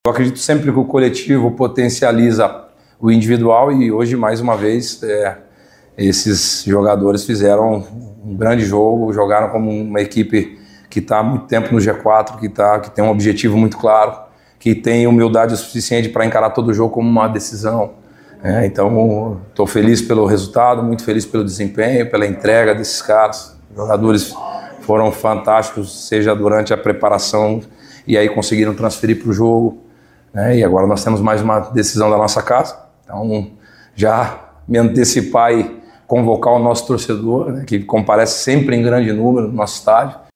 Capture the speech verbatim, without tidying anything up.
Eu acredito sempre que o coletivo potencializa o individual e hoje, mais uma vez, é, esses jogadores fizeram um grande jogo, jogaram como uma equipe que está há muito tempo no G quatro, que, tá, que tem um objetivo muito claro, que tem humildade o suficiente para encarar todo o jogo como uma decisão. É, então, estou feliz pelo resultado, muito feliz pelo desempenho, pela entrega desses caras. Os jogadores foram fantásticos, seja durante a preparação e aí conseguiram transferir para o jogo. É, e agora nós temos mais uma decisão da nossa casa. Então, já me antecipar e convocar o nosso torcedor, né, que comparece sempre em grande número no nosso estádio.